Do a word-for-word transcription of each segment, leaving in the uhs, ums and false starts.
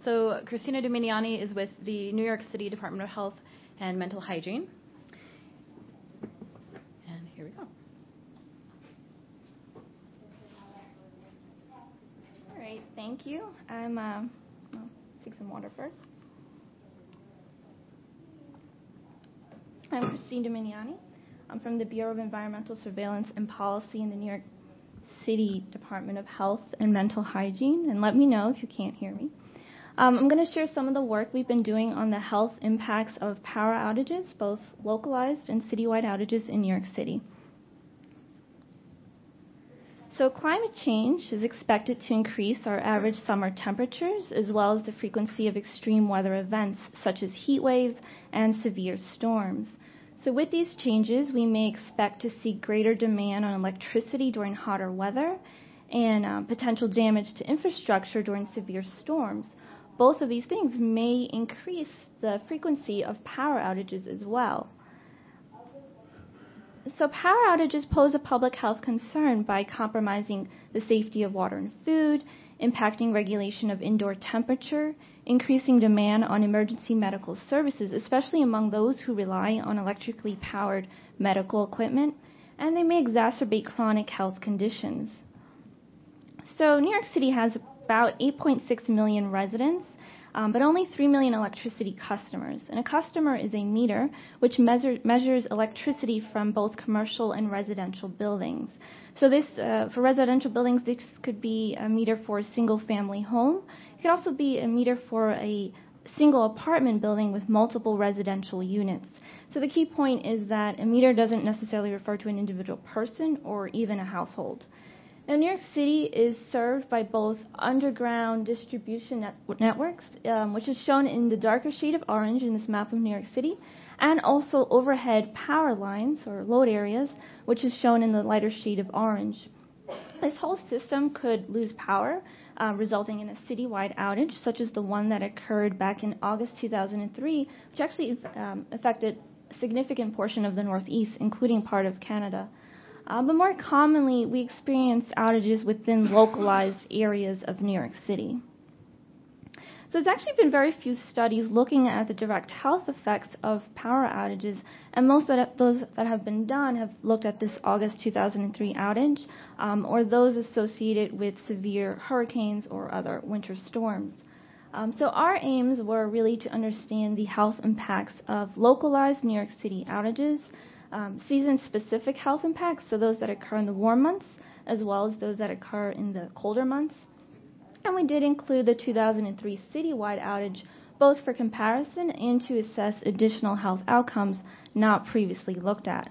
So Christina Dominiani is with the New York City Department of Health and Mental Hygiene. And here we go. All right, thank you. I'm, uh, I'll take some water first. I'm Christine Dominiani. I'm from the Bureau of Environmental Surveillance and Policy in the New York City Department of Health and Mental Hygiene, and let me know if you can't hear me. Um, I'm going to share some of the work we've been doing on the health impacts of power outages, both localized and citywide outages in New York City. So climate change is expected to increase our average summer temperatures as well as the frequency of extreme weather events such as heat waves and severe storms. So with these changes, we may expect to see greater demand on electricity during hotter weather and uh, potential damage to infrastructure during severe storms. Both of these things may increase the frequency of power outages as well. So power outages pose a public health concern by compromising the safety of water and food, impacting regulation of indoor temperature, increasing demand on emergency medical services, especially among those who rely on electrically powered medical equipment, and they may exacerbate chronic health conditions. So New York City has about eight point six million residents, Um, but only three million electricity customers. And a customer is a meter which measure, measures electricity from both commercial and residential buildings. So this, uh, for residential buildings, this could be a meter for a single-family home. It could also be a meter for a single apartment building with multiple residential units. So the key point is that a meter doesn't necessarily refer to an individual person or even a household. Now, New York City is served by both underground distribution net- networks, um, which is shown in the darker shade of orange in this map of New York City, and also overhead power lines or load areas, which is shown in the lighter shade of orange. This whole system could lose power, uh, resulting in a citywide outage, such as the one that occurred back in August two thousand three, which actually um, affected a significant portion of the Northeast, including part of Canada. Uh, but more commonly, we experience outages within localized areas of New York City. So there's actually been very few studies looking at the direct health effects of power outages, and most of those that have been done have looked at this August two thousand three outage, um, or those associated with severe hurricanes or other winter storms. Um, so our aims were really to understand the health impacts of localized New York City outages, Um, season-specific health impacts, so those that occur in the warm months, as well as those that occur in the colder months. And we did include the two thousand three citywide outage, both for comparison and to assess additional health outcomes not previously looked at.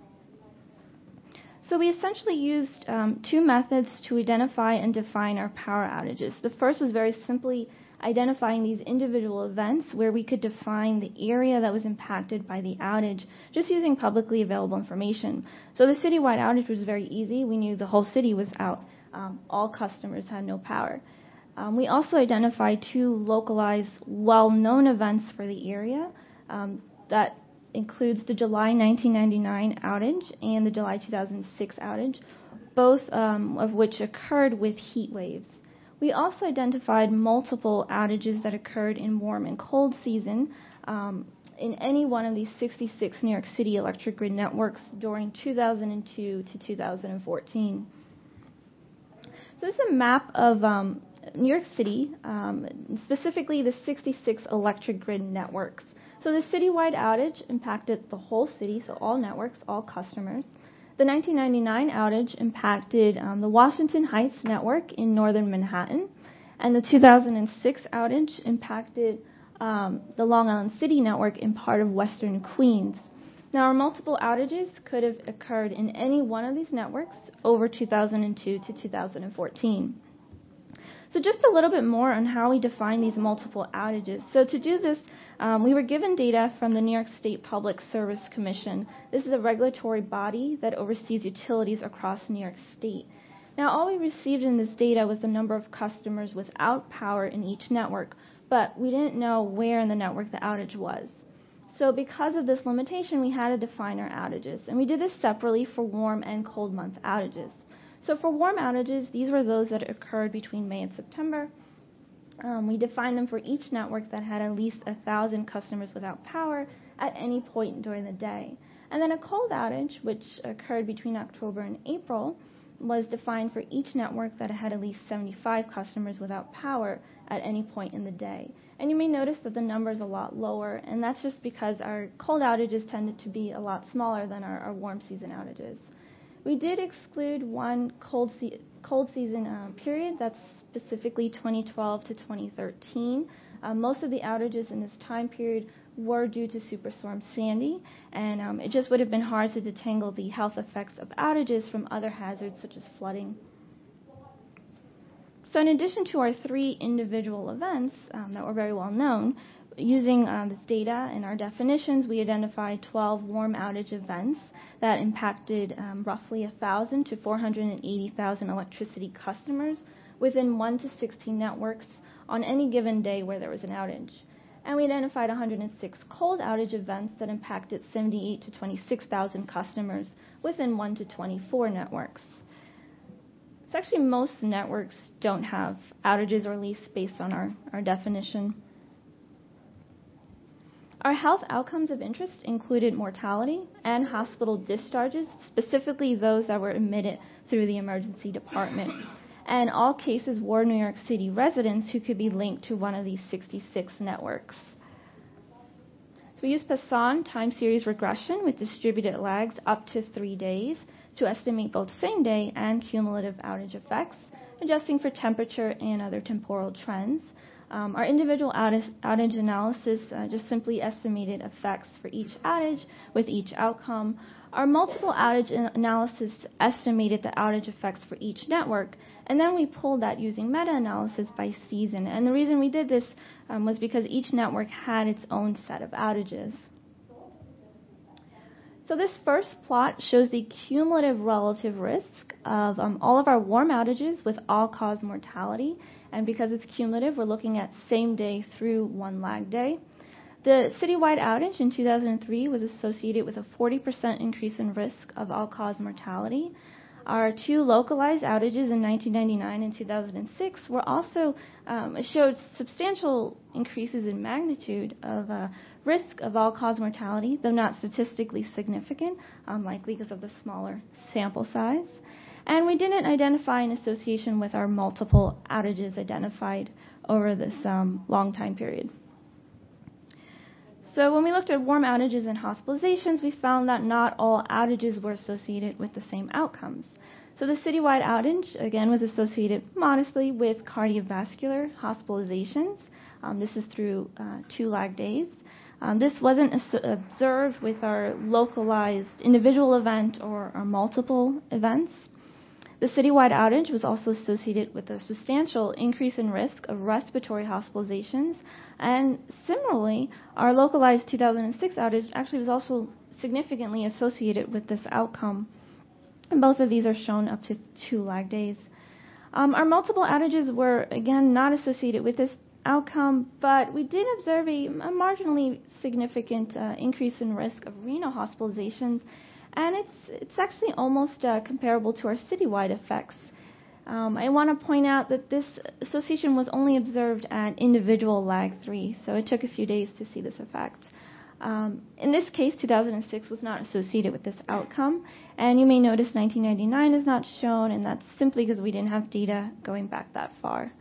So we essentially used um, two methods to identify and define our power outages. The first was very simply identifying these individual events where we could define the area that was impacted by the outage just using publicly available information. So the citywide outage was very easy. We knew the whole city was out. Um, all customers had no power. Um, we also identified two localized, well-known events for the area. Um, that includes the July nineteen ninety-nine outage and the July two thousand six outage, both um, of which occurred with heat waves. We also identified multiple outages that occurred in warm and cold season um, in any one of these sixty-six New York City electric grid networks during two thousand two to two thousand fourteen. So this is a map of um, New York City, um, specifically the sixty-six electric grid networks. So the citywide outage impacted the whole city, so all networks, all customers. The nineteen ninety-nine outage impacted um, the Washington Heights network in northern Manhattan, and the two thousand six outage impacted um, the Long Island City network in part of western Queens. Now, our multiple outages could have occurred in any one of these networks over two thousand two to two thousand fourteen. So just a little bit more on how we define these multiple outages. So to do this, um, we were given data from the New York State Public Service Commission. This is a regulatory body that oversees utilities across New York State. Now, all we received in this data was the number of customers without power in each network, but we didn't know where in the network the outage was. So because of this limitation, we had to define our outages, and we did this separately for warm and cold month outages. So for warm outages, these were those that occurred between May and September, Um, we defined them for each network that had at least one thousand customers without power at any point during the day. And then a cold outage, which occurred between October and April, was defined for each network that had at least seventy-five customers without power at any point in the day. And you may notice that the number is a lot lower, and that's just because our cold outages tended to be a lot smaller than our, our warm season outages. We did exclude one cold, se- cold season uh, period, that's specifically twenty twelve to twenty thirteen. Uh, most of the outages in this time period were due to Superstorm Sandy, and um, it just would have been hard to detangle the health effects of outages from other hazards such as flooding. So in addition to our three individual events um, that were very well known, using uh, this data and our definitions, we identified twelve warm outage events that impacted um, roughly one thousand to four hundred eighty thousand electricity customers within one to sixteen networks on any given day where there was an outage. And we identified one hundred six cold outage events that impacted seventy-eight to twenty-six thousand customers within one to twenty-four networks. So actually most networks don't have outages, or at least based on our, our definition. Our health outcomes of interest included mortality and hospital discharges, specifically those that were admitted through the emergency department. And all cases were New York City residents who could be linked to one of these sixty-six networks. So we used Poisson time series regression with distributed lags up to three days to estimate both same-day and cumulative outage effects, adjusting for temperature and other temporal trends. Um, our individual outage, outage analysis uh, just simply estimated effects for each outage with each outcome. Our multiple outage analysis estimated the outage effects for each network, and then we pulled that using meta-analysis by season. And the reason we did this um, was because each network had its own set of outages. So this first plot shows the cumulative relative risk of um, all of our warm outages with all-cause mortality. And because it's cumulative, we're looking at same day through one lag day. The citywide outage in two thousand three was associated with a forty percent increase in risk of all-cause mortality. Our two localized outages in nineteen ninety-nine and two thousand six were also um, showed substantial increases in magnitude of uh, risk of all-cause mortality, though not statistically significant, um, likely because of the smaller sample size. And we didn't identify an association with our multiple outages identified over this um, long time period. So when we looked at warm outages and hospitalizations, we found that not all outages were associated with the same outcomes. So the citywide outage, again, was associated modestly with cardiovascular hospitalizations. Um, this is through uh, two lag days. Um, this wasn't as- observed with our localized individual event or our multiple events. The citywide outage was also associated with a substantial increase in risk of respiratory hospitalizations, and similarly, our localized two thousand six outage actually was also significantly associated with this outcome. And both of these are shown up to two lag days. Um, our multiple outages were, again, not associated with this outcome, but we did observe a, a marginally significant uh, increase in risk of renal hospitalizations, and it's it's actually almost uh, comparable to our citywide effects. Um, I want to point out that this association was only observed at individual lag three, so it took a few days to see this effect. Um, in this case, two thousand six was not associated with this outcome, and you may notice nineteen ninety-nine is not shown, and that's simply because we didn't have data going back that far.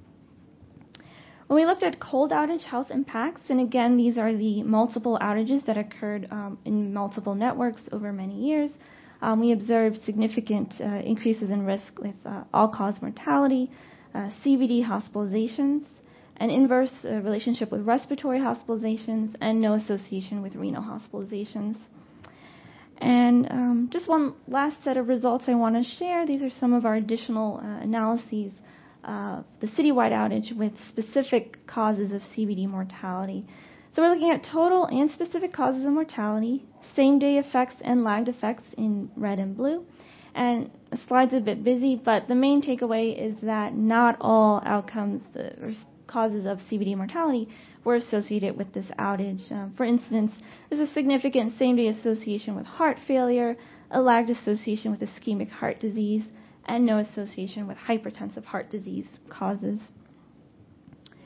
When we looked at cold outage health impacts, and again, these are the multiple outages that occurred um, in multiple networks over many years, um, we observed significant uh, increases in risk with uh, all-cause mortality, uh, C V D hospitalizations, an inverse uh, relationship with respiratory hospitalizations, and no association with renal hospitalizations. And um, just one last set of results I want to share. These are some of our additional uh, analyses. Uh, the citywide outage with specific causes of C V D mortality. So we're looking at total and specific causes of mortality, same-day effects and lagged effects in red and blue. And the slide's a bit busy, but the main takeaway is that not all outcomes uh, or causes of C V D mortality were associated with this outage. Uh, for instance, there's a significant same-day association with heart failure, a lagged association with ischemic heart disease, and no association with hypertensive heart disease causes.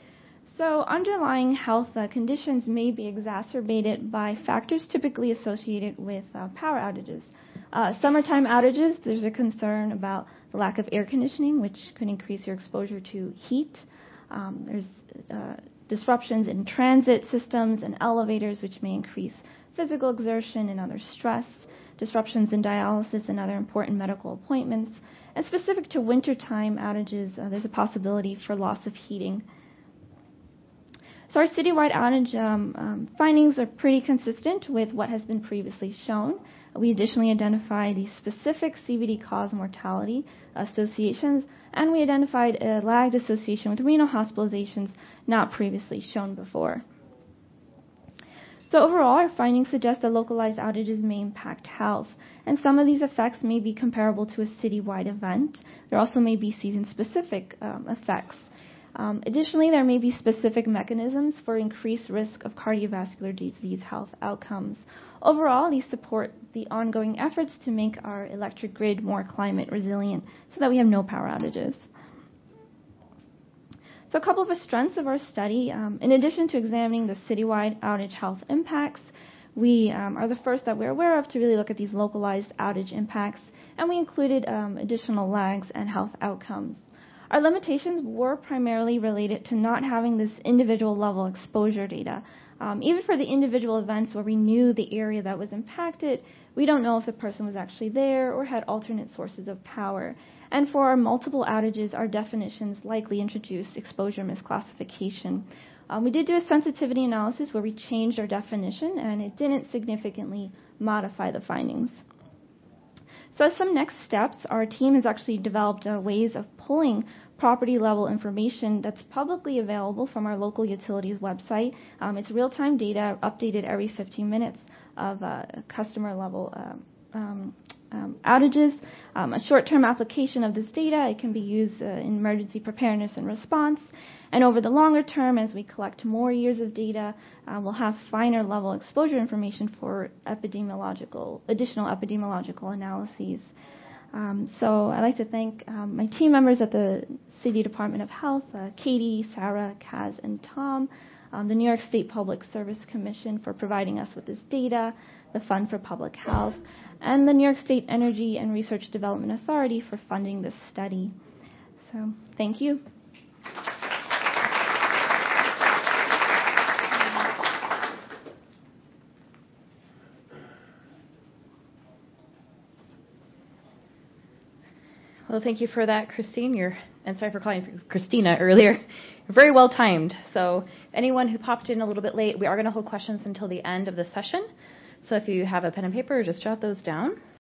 So underlying health uh, conditions may be exacerbated by factors typically associated with uh, power outages. Uh, summertime outages, there's a concern about the lack of air conditioning, which could increase your exposure to heat. Um, there's uh, disruptions in transit systems and elevators, which may increase physical exertion and other stress, disruptions in dialysis and other important medical appointments. And specific to wintertime outages, uh, there's a possibility for loss of heating. So our citywide outage um, um, findings are pretty consistent with what has been previously shown. We additionally identify the specific C V D cause mortality associations, and we identified a lagged association with renal hospitalizations not previously shown before. So overall, our findings suggest that localized outages may impact health, and some of these effects may be comparable to a citywide event. There also may be season-specific um, effects. Um, additionally, there may be specific mechanisms for increased risk of cardiovascular disease health outcomes. Overall, these support the ongoing efforts to make our electric grid more climate resilient so that we have no power outages. So a couple of the strengths of our study, um, in addition to examining the citywide outage health impacts, we um, are the first that we're aware of to really look at these localized outage impacts, and we included um, additional lags and health outcomes. Our limitations were primarily related to not having this individual level exposure data. Um, even for the individual events where we knew the area that was impacted, we don't know if the person was actually there or had alternate sources of power. And for our multiple outages, our definitions likely introduced exposure misclassification. Um, we did do a sensitivity analysis where we changed our definition, and it didn't significantly modify the findings. So as some next steps, our team has actually developed uh, ways of pulling property-level information that's publicly available from our local utilities website. Um, it's real-time data updated every fifteen minutes of uh, customer-level uh, um, um, outages. Um, a short-term application of this data, it can be used uh, in emergency preparedness and response. And over the longer term, as we collect more years of data, uh, we'll have finer-level exposure information for epidemiological, additional epidemiological analyses. Um, so I'd like to thank um, my team members at the City Department of Health, uh, Katie, Sarah, Kaz, and Tom, um, the New York State Public Service Commission for providing us with this data, the Fund for Public Health, and the New York State Energy and Research Development Authority for funding this study. So thank you. Well, thank you for that, Christine. You're, and sorry for calling Christina earlier. You're very well timed. So anyone who popped in a little bit late, we are going to hold questions until the end of the session. So if you have a pen and paper, just jot those down.